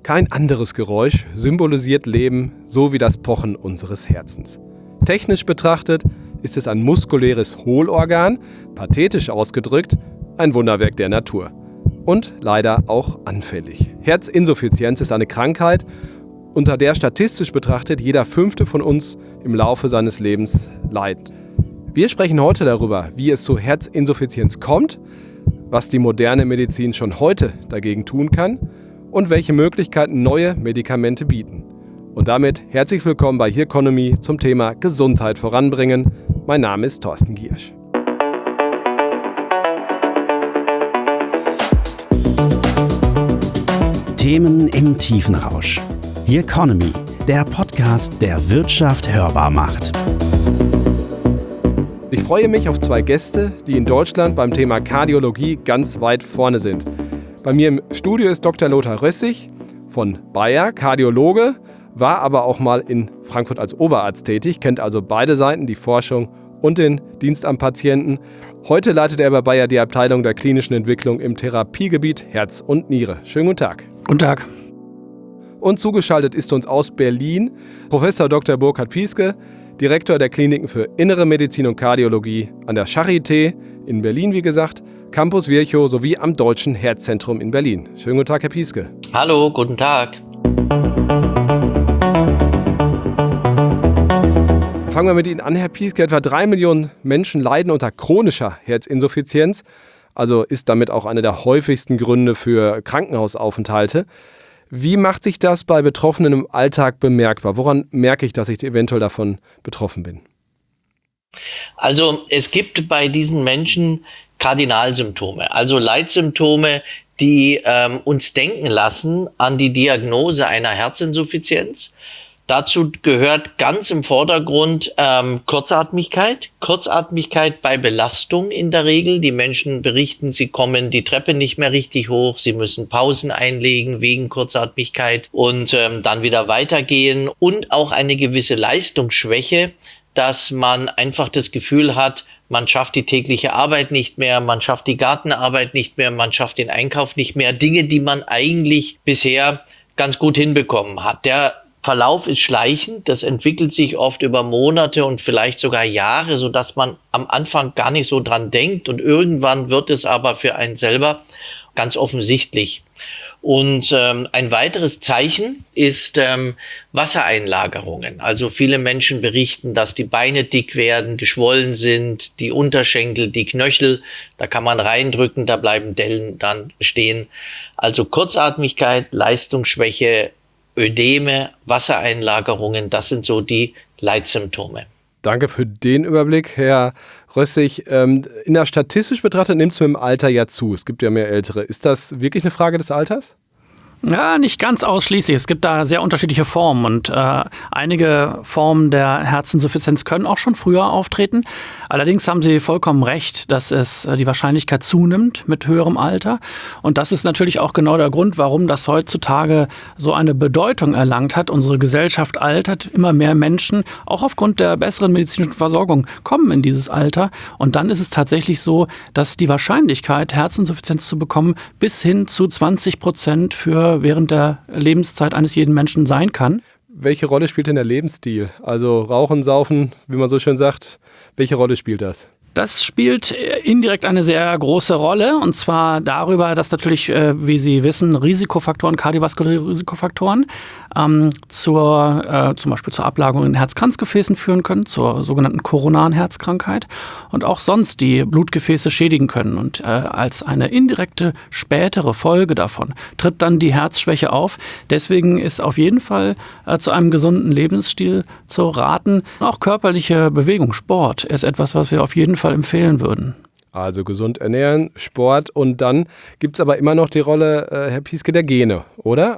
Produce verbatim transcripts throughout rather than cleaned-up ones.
Kein anderes Geräusch symbolisiert Leben, so wie das Pochen unseres Herzens. Technisch betrachtet ist es ein muskuläres Hohlorgan, pathetisch ausgedrückt, ein Wunderwerk der Natur. Und leider auch anfällig. Herzinsuffizienz ist eine Krankheit, unter der statistisch betrachtet jeder Fünfte von uns im Laufe seines Lebens leidet. Wir sprechen heute darüber, wie es zu Herzinsuffizienz kommt, was die moderne Medizin schon heute dagegen tun kann und welche Möglichkeiten neue Medikamente bieten. Und damit herzlich willkommen bei Hearconomy zum Thema Gesundheit voranbringen. Mein Name ist Thorsten Giersch. Themen im Tiefenrausch. Hearconomy, der Podcast, der Wirtschaft hörbar macht. Ich freue mich auf zwei Gäste, die in Deutschland beim Thema Kardiologie ganz weit vorne sind. Bei mir im Studio ist Doktor Lothar Rössig von Bayer, Kardiologe, war aber auch mal in Frankfurt als Oberarzt tätig, kennt also beide Seiten, die Forschung und den Dienst am Patienten. Heute leitet er bei Bayer die Abteilung der klinischen Entwicklung im Therapiegebiet Herz und Niere. Schönen guten Tag. Guten Tag. Und zugeschaltet ist uns aus Berlin Professor Doktor Burkhard Piesке, Direktor der Kliniken für Innere Medizin und Kardiologie an der Charité in Berlin, wie gesagt, Campus Virchow sowie am Deutschen Herzzentrum in Berlin. Schönen guten Tag, Herr Piesке. Hallo, guten Tag. Fangen wir mit Ihnen an, Herr Piesке. Etwa drei Millionen Menschen leiden unter chronischer Herzinsuffizienz, also ist damit auch einer der häufigsten Gründe für Krankenhausaufenthalte. Wie macht sich das bei Betroffenen im Alltag bemerkbar? Woran merke ich, dass ich eventuell davon betroffen bin? Also es gibt bei diesen Menschen Kardinalsymptome, also Leitsymptome, die ähm, uns denken lassen an die Diagnose einer Herzinsuffizienz. Dazu gehört ganz im Vordergrund ähm, Kurzatmigkeit. Kurzatmigkeit bei Belastung in der Regel. Die Menschen berichten, sie kommen die Treppe nicht mehr richtig hoch, sie müssen Pausen einlegen wegen Kurzatmigkeit und ähm, dann wieder weitergehen. Und auch eine gewisse Leistungsschwäche, dass man einfach das Gefühl hat, man schafft die tägliche Arbeit nicht mehr, man schafft die Gartenarbeit nicht mehr, man schafft den Einkauf nicht mehr. Dinge, die man eigentlich bisher ganz gut hinbekommen hat. Der Verlauf ist schleichend, das entwickelt sich oft über Monate und vielleicht sogar Jahre, sodass man am Anfang gar nicht so dran denkt und irgendwann wird es aber für einen selber ganz offensichtlich. Und ähm, ein weiteres Zeichen ist ähm, Wassereinlagerungen. Also viele Menschen berichten, dass die Beine dick werden, geschwollen sind, die Unterschenkel, die Knöchel, da kann man reindrücken, da bleiben Dellen dann stehen. Also Kurzatmigkeit, Leistungsschwäche, Ödeme, Wassereinlagerungen, das sind so die Leitsymptome. Danke für den Überblick, Herr Rössig. In der statistisch betrachtet nimmt es mit dem Alter ja zu. Es gibt ja mehr Ältere. Ist das wirklich eine Frage des Alters? Ja, nicht ganz ausschließlich. Es gibt da sehr unterschiedliche Formen und äh, einige Formen der Herzinsuffizienz können auch schon früher auftreten. Allerdings haben Sie vollkommen recht, dass es äh, die Wahrscheinlichkeit zunimmt mit höherem Alter. Und das ist natürlich auch genau der Grund, warum das heutzutage so eine Bedeutung erlangt hat. Unsere Gesellschaft altert, immer mehr Menschen, auch aufgrund der besseren medizinischen Versorgung, kommen in dieses Alter. Und dann ist es tatsächlich so, dass die Wahrscheinlichkeit, Herzinsuffizienz zu bekommen, bis hin zu zwanzig Prozent für während der Lebenszeit eines jeden Menschen sein kann. Welche Rolle spielt denn der Lebensstil? Also Rauchen, Saufen, wie man so schön sagt, welche Rolle spielt das? Das spielt indirekt eine sehr große Rolle und zwar darüber, dass natürlich, wie Sie wissen, Risikofaktoren, kardiovaskuläre Risikofaktoren ähm, zur, äh, zum Beispiel zur Ablagerung in Herzkranzgefäßen führen können, zur sogenannten koronaren Herzkrankheit und auch sonst die Blutgefäße schädigen können. Und äh, als eine indirekte spätere Folge davon tritt dann die Herzschwäche auf. Deswegen ist auf jeden Fall äh, zu einem gesunden Lebensstil zu raten. Auch körperliche Bewegung, Sport ist etwas, was wir auf jeden Fall empfehlen würden. Also gesund ernähren, Sport und dann gibt es aber immer noch die Rolle, äh, Herr Piesке, der Gene, oder?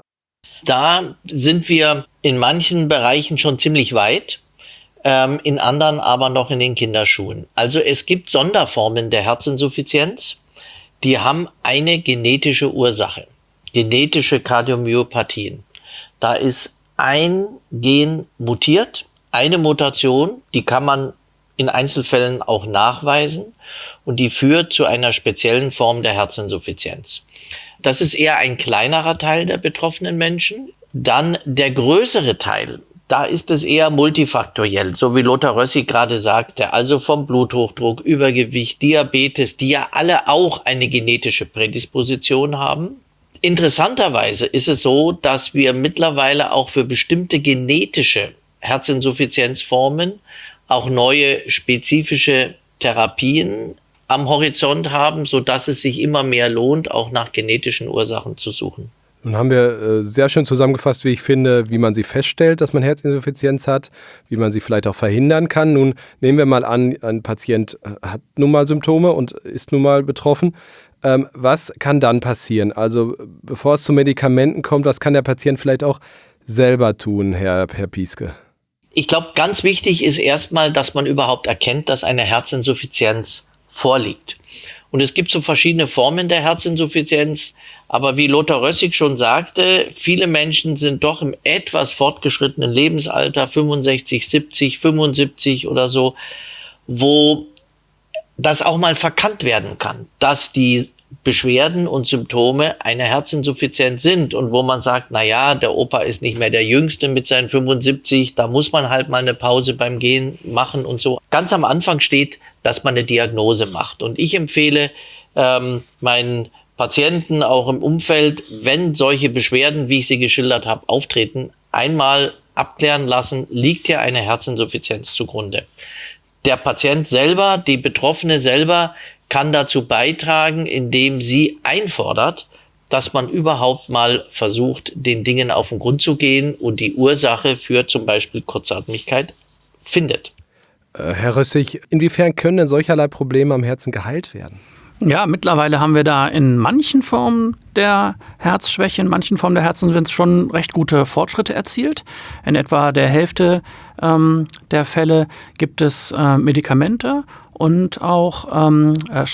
Da sind wir in manchen Bereichen schon ziemlich weit, ähm, in anderen aber noch in den Kinderschuhen. Also es gibt Sonderformen der Herzinsuffizienz, die haben eine genetische Ursache, genetische Kardiomyopathien. Da ist ein Gen mutiert, eine Mutation, die kann man in Einzelfällen auch nachweisen und die führt zu einer speziellen Form der Herzinsuffizienz. Das ist eher ein kleinerer Teil der betroffenen Menschen. Dann der größere Teil, da ist es eher multifaktoriell, so wie Lothar Rössig gerade sagte, also vom Bluthochdruck, Übergewicht, Diabetes, die ja alle auch eine genetische Prädisposition haben. Interessanterweise ist es so, dass wir mittlerweile auch für bestimmte genetische Herzinsuffizienzformen auch neue spezifische Therapien am Horizont haben, sodass es sich immer mehr lohnt, auch nach genetischen Ursachen zu suchen. Nun haben wir äh, sehr schön zusammengefasst, wie ich finde, wie man sie feststellt, dass man Herzinsuffizienz hat, wie man sie vielleicht auch verhindern kann. Nun nehmen wir mal an, ein Patient hat nun mal Symptome und ist nun mal betroffen. Ähm, was kann dann passieren? Also bevor es zu Medikamenten kommt, was kann der Patient vielleicht auch selber tun, Herr, Herr Piesque? Ich glaube, ganz wichtig ist erstmal, dass man überhaupt erkennt, dass eine Herzinsuffizienz vorliegt. Und es gibt so verschiedene Formen der Herzinsuffizienz, aber wie Lothar Rössig schon sagte, viele Menschen sind doch im etwas fortgeschrittenen Lebensalter, fünfundsechzig, siebzig, fünfundsiebzig oder so, wo das auch mal verkannt werden kann, dass die Beschwerden und Symptome einer Herzinsuffizienz sind und wo man sagt, na ja, der Opa ist nicht mehr der Jüngste mit seinen fünfundsiebzig, da muss man halt mal eine Pause beim Gehen machen und so. Ganz am Anfang steht, dass man eine Diagnose macht und ich empfehle ähm, meinen Patienten auch im Umfeld, wenn solche Beschwerden, wie ich sie geschildert habe, auftreten, einmal abklären lassen, liegt hier eine Herzinsuffizienz zugrunde. Der Patient selber, die Betroffene selber kann dazu beitragen, indem sie einfordert, dass man überhaupt mal versucht, den Dingen auf den Grund zu gehen und die Ursache für zum Beispiel Kurzatmigkeit findet. Äh, Herr Rössig, inwiefern können denn solcherlei Probleme am Herzen geheilt werden? Ja, mittlerweile haben wir da in manchen Formen der Herzschwäche, in manchen Formen der Herzinsuffizienz schon recht gute Fortschritte erzielt. In etwa der Hälfte ähm, der Fälle gibt es äh, Medikamente und auch ähm, äh,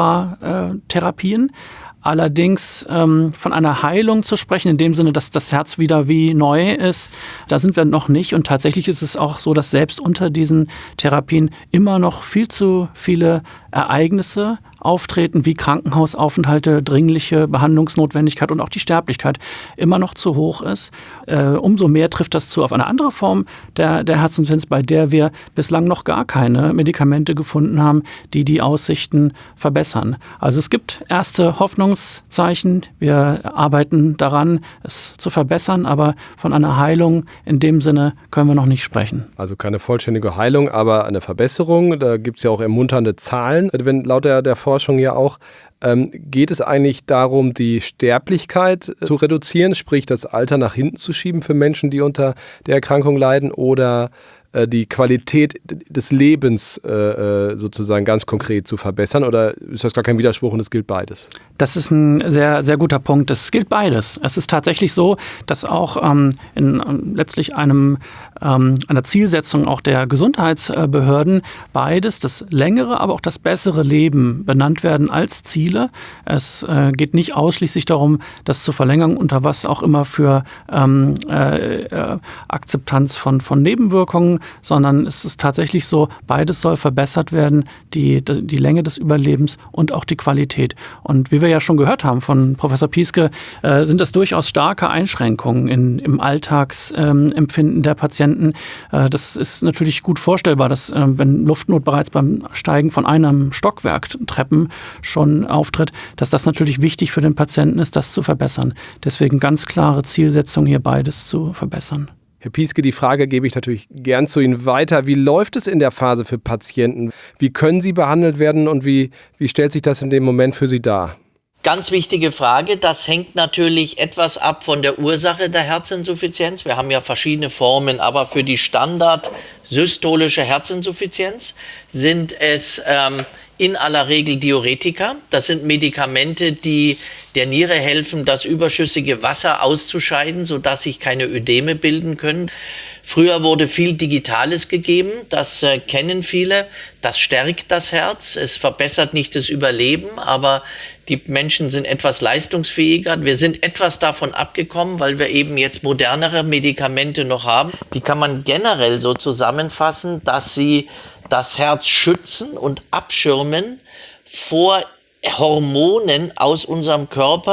Schrittmacher-Therapien. Allerdings ähm, von einer Heilung zu sprechen, in dem Sinne, dass das Herz wieder wie neu ist, da sind wir noch nicht. Und tatsächlich ist es auch so, dass selbst unter diesen Therapien immer noch viel zu viele Ereignisse auftreten, wie Krankenhausaufenthalte, dringliche Behandlungsnotwendigkeit und auch die Sterblichkeit immer noch zu hoch ist. Äh, umso mehr trifft das zu auf eine andere Form der, der Herzinsuffizienz, bei der wir bislang noch gar keine Medikamente gefunden haben, die die Aussichten verbessern. Also es gibt erste Hoffnungszeichen. Wir arbeiten daran, es zu verbessern, aber von einer Heilung in dem Sinne können wir noch nicht sprechen. Also keine vollständige Heilung, aber eine Verbesserung. Da gibt es ja auch ermunternde Zahlen. Wenn laut der, der Forschung ja auch, ähm, geht es eigentlich darum, die Sterblichkeit zu reduzieren, sprich das Alter nach hinten zu schieben für Menschen, die unter der Erkrankung leiden, oder äh, die Qualität des Lebens äh, sozusagen ganz konkret zu verbessern? Oder ist das gar kein Widerspruch und es gilt beides? Das ist ein sehr, sehr guter Punkt. Es gilt beides. Es ist tatsächlich so, dass auch ähm, in ähm, letztlich einem, ähm, einer Zielsetzung auch der Gesundheitsbehörden beides, das längere, aber auch das bessere Leben benannt werden als Ziele. Es äh, geht nicht ausschließlich darum, das zu verlängern, unter was auch immer für ähm, äh, äh, Akzeptanz von, von Nebenwirkungen, sondern es ist tatsächlich so, beides soll verbessert werden, die, die Länge des Überlebens und auch die Qualität. Und wie wir ja schon gehört haben von Professor Piesque, äh, sind das durchaus starke Einschränkungen in, im Alltagsempfinden ähm, der Patienten. Äh, das ist natürlich gut vorstellbar, dass äh, wenn Luftnot bereits beim Steigen von einem Stockwerk Treppen schon auftritt, dass das natürlich wichtig für den Patienten ist, das zu verbessern. Deswegen ganz klare Zielsetzung, hier beides zu verbessern. Herr Piesque, die Frage gebe ich natürlich gern zu Ihnen weiter. Wie läuft es in der Phase für Patienten? Wie können sie behandelt werden und wie, wie stellt sich das in dem Moment für Sie dar? Ganz wichtige Frage. Das hängt natürlich etwas ab von der Ursache der Herzinsuffizienz. Wir haben ja verschiedene Formen, aber für die Standard-systolische Herzinsuffizienz sind es ähm, in aller Regel Diuretika. Das sind Medikamente, die der Niere helfen, das überschüssige Wasser auszuscheiden, sodass sich keine Ödeme bilden können. Früher wurde viel Digitales gegeben, das äh, kennen viele, das stärkt das Herz, es verbessert nicht das Überleben, aber die Menschen sind etwas leistungsfähiger. Wir sind etwas davon abgekommen, weil wir eben jetzt modernere Medikamente noch haben. Die kann man generell so zusammenfassen, dass sie das Herz schützen und abschirmen vor Hormonen aus unserem Körper,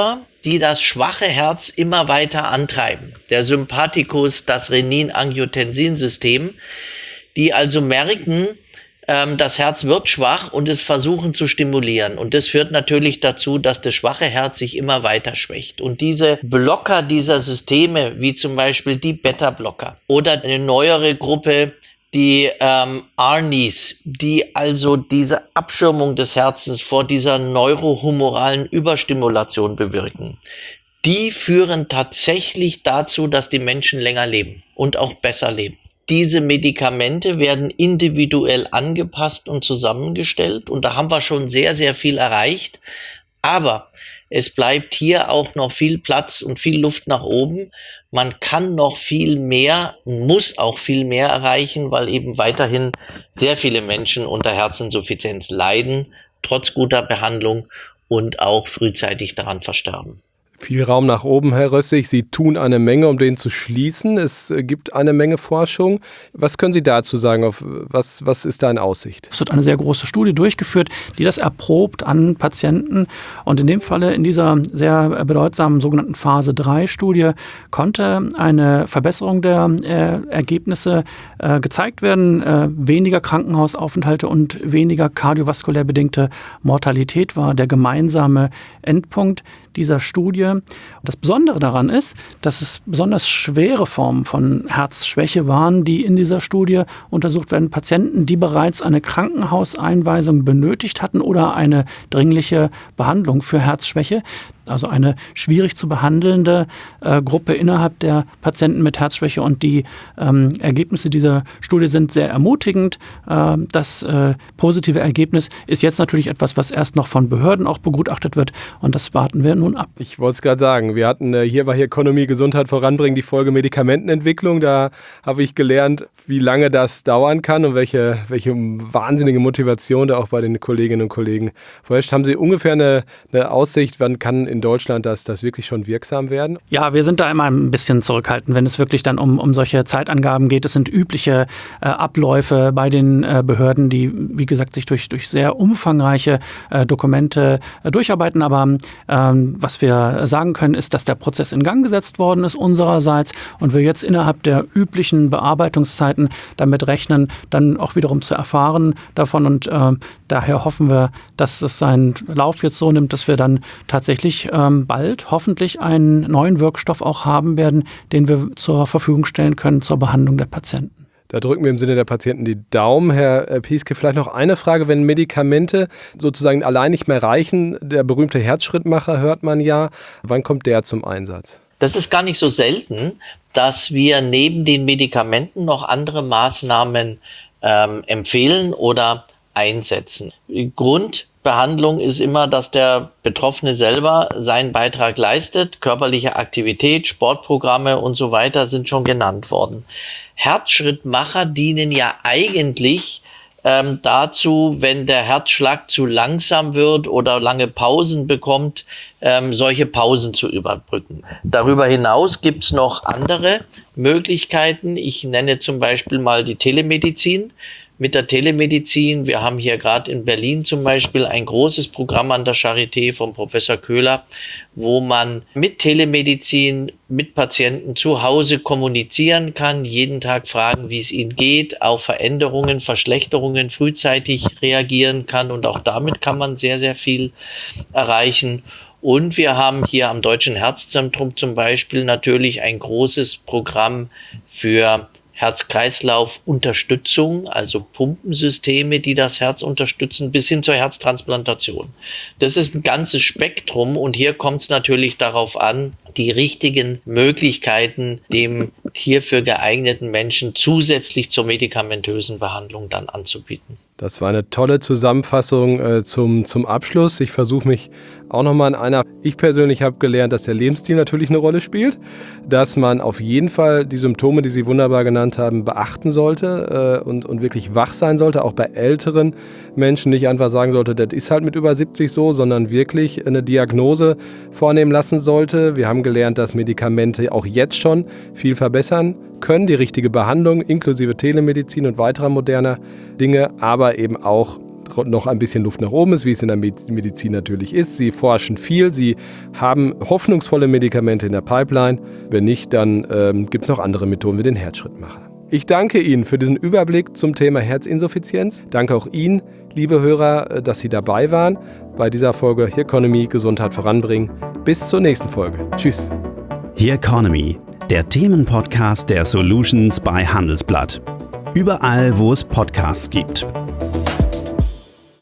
die das schwache Herz immer weiter antreiben. Der Sympathikus, das Renin-Angiotensin-System, die also merken, ähm, das Herz wird schwach und es versuchen zu stimulieren. Und das führt natürlich dazu, dass das schwache Herz sich immer weiter schwächt. Und diese Blocker dieser Systeme, wie zum Beispiel die Beta-Blocker oder eine neuere Gruppe, die ähm, A R N Is, die also diese Abschirmung des Herzens vor dieser neurohumoralen Überstimulation bewirken, die führen tatsächlich dazu, dass die Menschen länger leben und auch besser leben. Diese Medikamente werden individuell angepasst und zusammengestellt und da haben wir schon sehr, sehr viel erreicht. Aber es bleibt hier auch noch viel Platz und viel Luft nach oben. Man kann noch viel mehr, muss auch viel mehr erreichen, weil eben weiterhin sehr viele Menschen unter Herzinsuffizienz leiden, trotz guter Behandlung und auch frühzeitig daran versterben. Viel Raum nach oben, Herr Rössig. Sie tun eine Menge, um den zu schließen. Es gibt eine Menge Forschung. Was können Sie dazu sagen? Auf was, was ist da in Aussicht? Es wird eine sehr große Studie durchgeführt, die das erprobt an Patienten. Und in dem Falle, in dieser sehr bedeutsamen sogenannten Phase drei Studie, konnte eine Verbesserung der äh, Ergebnisse äh, gezeigt werden. Äh, weniger Krankenhausaufenthalte und weniger kardiovaskulär bedingte Mortalität war der gemeinsame Endpunkt dieser Studie. Das Besondere daran ist, dass es besonders schwere Formen von Herzschwäche waren, die in dieser Studie untersucht werden. Patienten, die bereits eine Krankenhauseinweisung benötigt hatten oder eine dringliche Behandlung für Herzschwäche. Also eine schwierig zu behandelnde äh, Gruppe innerhalb der Patienten mit Herzschwäche. Und die ähm, Ergebnisse dieser Studie sind sehr ermutigend. Äh, das äh, positive Ergebnis ist jetzt natürlich etwas, was erst noch von Behörden auch begutachtet wird. Und das warten wir nun ab. Ich wollte es gerade sagen, wir hatten äh, hier bei Economy Gesundheit voranbringen die Folge Medikamentenentwicklung. Da habe ich gelernt, wie lange das dauern kann und welche, welche wahnsinnige Motivation da auch bei den Kolleginnen und Kollegen vorherrscht. Haben Sie ungefähr eine, eine Aussicht, wann kann in Deutschland das, das wirklich schon wirksam werden? Ja, wir sind da immer ein bisschen zurückhaltend, wenn es wirklich dann um, um solche Zeitangaben geht. Es sind übliche äh, Abläufe bei den äh, Behörden, die, wie gesagt, sich durch, durch sehr umfangreiche äh, Dokumente äh, durcharbeiten. Aber ähm, was wir sagen können, ist, dass der Prozess in Gang gesetzt worden ist unsererseits und wir jetzt innerhalb der üblichen Bearbeitungszeiten damit rechnen, dann auch wiederum zu erfahren davon. Und äh, daher hoffen wir, dass es seinen Lauf jetzt so nimmt, dass wir dann tatsächlich ähm, bald hoffentlich einen neuen Wirkstoff auch haben werden, den wir zur Verfügung stellen können zur Behandlung der Patienten. Da drücken wir im Sinne der Patienten die Daumen. Herr Piesky, vielleicht noch eine Frage, wenn Medikamente sozusagen allein nicht mehr reichen, der berühmte Herzschrittmacher hört man ja, wann kommt der zum Einsatz? Das ist gar nicht so selten, dass wir neben den Medikamenten noch andere Maßnahmen ähm, empfehlen oder einsetzen. Grund Behandlung ist immer, dass der Betroffene selber seinen Beitrag leistet. Körperliche Aktivität, Sportprogramme und so weiter sind schon genannt worden. Herzschrittmacher dienen ja eigentlich ähm, dazu, wenn der Herzschlag zu langsam wird oder lange Pausen bekommt, ähm, solche Pausen zu überbrücken. Darüber hinaus gibt es noch andere Möglichkeiten. Ich nenne zum Beispiel mal die Telemedizin. Mit der Telemedizin, wir haben hier gerade in Berlin zum Beispiel ein großes Programm an der Charité von Professor Köhler, wo man mit Telemedizin mit Patienten zu Hause kommunizieren kann, jeden Tag fragen, wie es ihnen geht, auf Veränderungen, Verschlechterungen frühzeitig reagieren kann und auch damit kann man sehr, sehr viel erreichen. Und wir haben hier am Deutschen Herzzentrum zum Beispiel natürlich ein großes Programm für Herz-Kreislauf-Unterstützung, also Pumpensysteme, die das Herz unterstützen, bis hin zur Herztransplantation. Das ist ein ganzes Spektrum und hier kommt es natürlich darauf an, die richtigen Möglichkeiten dem hierfür geeigneten Menschen zusätzlich zur medikamentösen Behandlung dann anzubieten. Das war eine tolle Zusammenfassung äh, zum, zum Abschluss. Ich versuche mich auch nochmal in einer. Ich persönlich habe gelernt, dass der Lebensstil natürlich eine Rolle spielt, dass man auf jeden Fall die Symptome, die Sie wunderbar genannt haben, beachten sollte äh, und, und wirklich wach sein sollte, auch bei älteren Menschen nicht einfach sagen sollte, das ist halt mit über siebzig so, sondern wirklich eine Diagnose vornehmen lassen sollte. Wir haben gelernt, dass Medikamente auch jetzt schon viel verbessern können, die richtige Behandlung inklusive Telemedizin und weiterer moderner Dinge, aber eben auch noch ein bisschen Luft nach oben ist, wie es in der Medizin natürlich ist. Sie forschen viel, sie haben hoffnungsvolle Medikamente in der Pipeline. Wenn nicht, dann ähm, gibt es noch andere Methoden wie den Herzschrittmacher. Ich danke Ihnen für diesen Überblick zum Thema Herzinsuffizienz. Danke auch Ihnen, liebe Hörer, dass Sie dabei waren bei dieser Folge Here Economy, Gesundheit voranbringen. Bis zur nächsten Folge. Tschüss. Here Economy, der Themenpodcast der Solutions bei Handelsblatt. Überall, wo es Podcasts gibt.